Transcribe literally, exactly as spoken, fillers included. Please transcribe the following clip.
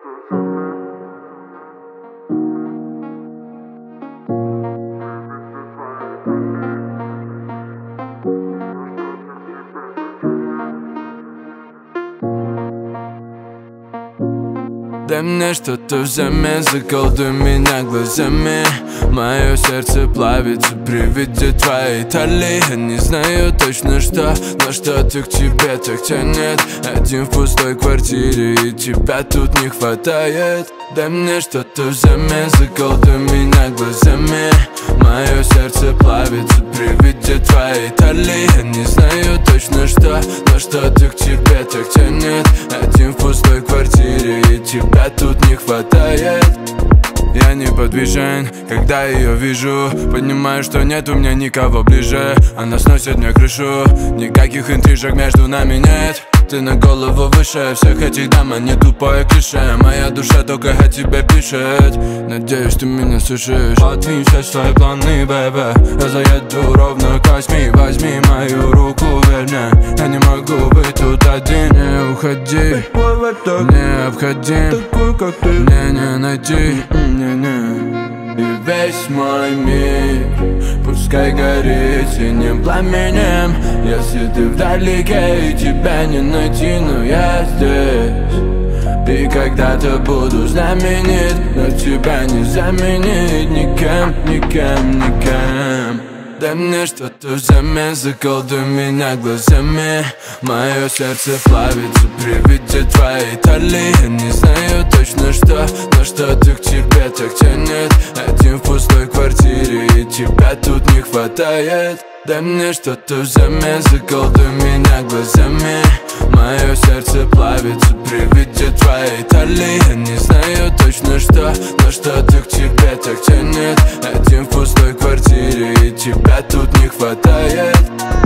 Дай мне что-то взамен, заколдуй меня глазами. Мое сердце плавится при виде твоей талии. Я не знаю точно что, но что-то к тебе так тянет. Один в пустой квартире, и тебя тут не хватает. Дай мне что-то взамен, заколдуй меня глазами. Мое сердце плавится при виде твоей талии. Я не знаю точно что, но что-то к тебе так тянет. Один в пустой квартире, и тебя тут не хватает. Я неподвижен, когда ее вижу. Понимаю, что нет у меня никого ближе. Она сносит мне крышу, никаких интрижек между нами нет. Ты на голову выше всех этих дам, а не тупое клише. Моя душа только о тебе пишет. Надеюсь, ты меня слышишь. Отвинь все свои планы, бэбэ. Я заеду ровно к восьми. Возьми мою руку, верь мне. Я не могу быть тут один. Не уходи, необходим. Мне не найти. И весь мой мир пускай горит синим пламенем. Если ты вдалеке и тебя не найти, но я здесь. И когда-то буду знаменит, но тебя не заменить никем, никем, никем. Дай мне что-то взамен, заколдуй меня глазами. Мое сердце плавится при виде твоей талии. Я не знаю точно что, но что-то к тебе так тянет. Один в пустой квартире, и тебя тут не хватает. Дай мне что-то взамен, заколдуй меня глазами. Мое сердце плавится при виде твоей талии. Я не знаю точно что, но что-то к тебе так тянет. Один в пустой квартире, и тебя тут не хватает.